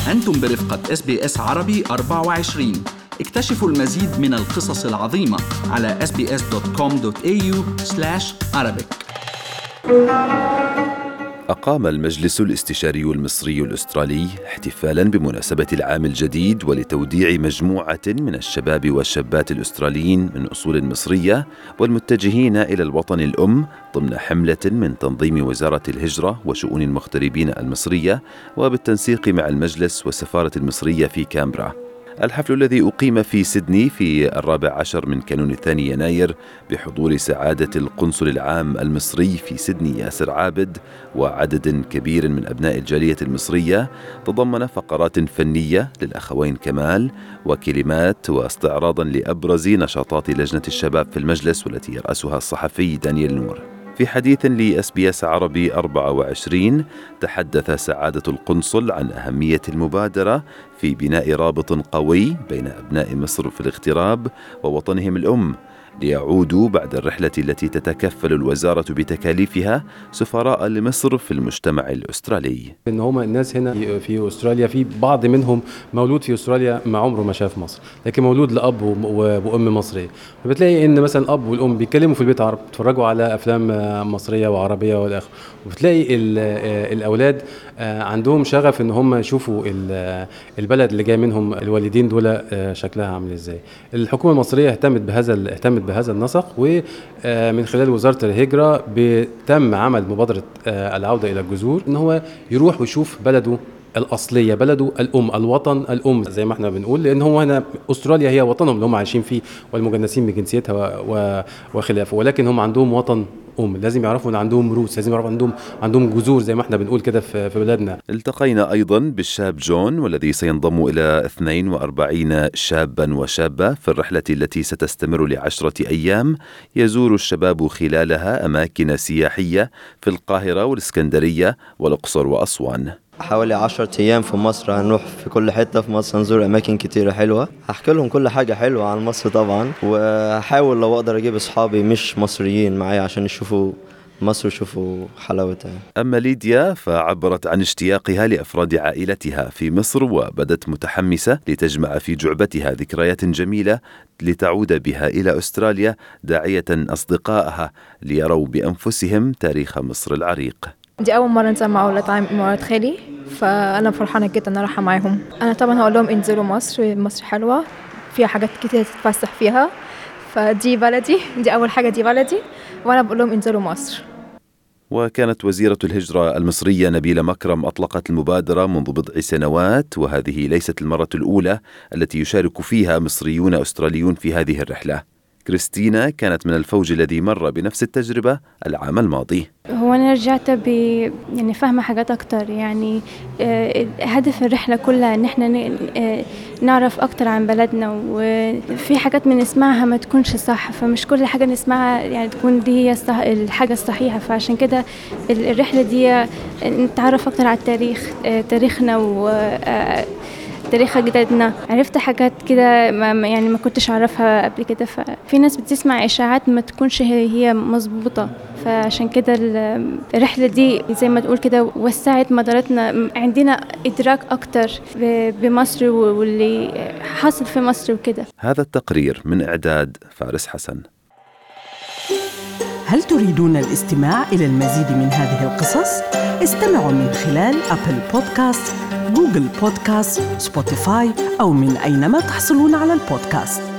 أنتم برفقة SBS عربي 24. اكتشفوا المزيد من القصص العظيمة على sbs.com.au/arabic. أقام المجلس الاستشاري المصري الأسترالي احتفالاً بمناسبة العام الجديد ولتوديع مجموعة من الشباب والشابات الأستراليين من أصول مصرية والمتجهين إلى الوطن الأم ضمن حملة من تنظيم وزارة الهجرة وشؤون المغتربين المصرية وبالتنسيق مع المجلس والسفارة المصرية في كامبرا. الحفل الذي أقيم في سيدني في 14 من كانون 2 يناير بحضور سعادة القنصل العام المصري في سيدني ياسر عابد وعدد كبير من أبناء الجالية المصرية تضمن فقرات فنية للأخوين كمال وكلمات واستعراضا لأبرز نشاطات لجنة الشباب في المجلس والتي يرأسها الصحفي دانيال نور. في حديث لSBS عربي 24 تحدث سعادة القنصل عن أهمية المبادرة في بناء رابط قوي بين أبناء مصر في الاغتراب ووطنهم الأم ليعودوا بعد الرحلة التي تتكفل الوزارة بتكاليفها سفراء لمصر في المجتمع الأسترالي. إن هم الناس هنا في أستراليا في بعض منهم مولود في أستراليا ما عمره ما شاف مصر، لكن مولود لأب وأم مصرية. فبتلاقي إن مثلا الأب والأم بيتكلموا في البيت عربي، بيتفرجوا على أفلام مصرية وعربية والآخر، وبتلاقي الأولاد عندهم شغف إن هم يشوفوا البلد اللي جاي منهم الوالدين دول شكلها عامل إزاي. الحكومة المصرية اهتمت بهذا النسق، ومن خلال وزارة الهجرة تم عمل مبادرة العودة إلى الجذور، إن هو يروح ويشوف بلده الأصلية، بلده الأم، الوطن الأم زي ما احنا بنقول، لأن هو هنا أستراليا هي وطنهم اللي هم عايشين فيه والمجنسين بجنسيتها وخلافه، ولكن هم عندهم وطن أم. لازم يعرفوا أن عندهم روس، لازم يعرفوا عندهم جذور زي ما احنا بنقول كده في بلادنا. التقينا أيضا بالشاب جون والذي سينضم إلى 42 شابا وشابة في الرحلة التي ستستمر ل10 أيام يزور الشباب خلالها أماكن سياحية في القاهرة والإسكندرية والأقصر وأسوان. حوالي 10 أيام في مصر، هنروح في كل حتة في مصر، نزور أماكن كتيرة حلوة، هحكي لهم كل حاجة حلوة عن مصر طبعا، وحاول لو أقدر أجيب أصحابي مش مصريين معايا عشان يشوفوا مصر ويشوفوا حلاوتها. أما ليديا فعبرت عن اشتياقها لأفراد عائلتها في مصر وبدت متحمسة لتجمع في جعبتها ذكريات جميلة لتعود بها إلى أستراليا، داعية أصدقائها ليروا بأنفسهم تاريخ مصر العريق. دي أول مرة نسمع مع أولاد خالي، فأنا فرحانة جدا أن رايحة معاهم. أنا طبعا هقول لهم انزلوا مصر حلوة، فيها حاجات كتير تتفسح فيها، فدي بلدي، دي أول حاجة، دي بلدي، وأنا بقول لهم انزلوا مصر. وكانت وزيرة الهجرة المصرية نبيلة مكرم أطلقت المبادرة منذ بضع سنوات، وهذه ليست المرة الأولى التي يشارك فيها مصريون أستراليون في هذه الرحلة. كريستينا كانت من الفوج الذي مر بنفس التجربة العام الماضي. هو أنا رجعت يعني فاهمة حاجات أكتر، يعني هدف الرحلة كلها إن إحنا نعرف أكتر عن بلدنا، وفي حاجات من نسمعها ما تكونش صح، فمش كل حاجة نسمعها يعني تكون دي هي الحاجة الصحيحة. فعشان كده الرحلة دي نتعرف أكتر على تاريخنا تاريخ أجدادنا. عرفت حاجات كده يعني ما كنتش أعرفها قبل كده. ففي ناس بتسمع إشاعات ما تكونش هي مظبوطة، فعشان كده الرحلة دي زي ما تقول كده وسعت مدارتنا، عندنا إدراك أكتر بمصر واللي حاصل في مصر وكده. هذا التقرير من إعداد فارس حسن. هل تريدون الاستماع إلى المزيد من هذه القصص؟ استمعوا من خلال أبل بودكاست، جوجل بودكاست، سبوتيفاي أو من أينما تحصلون على البودكاست.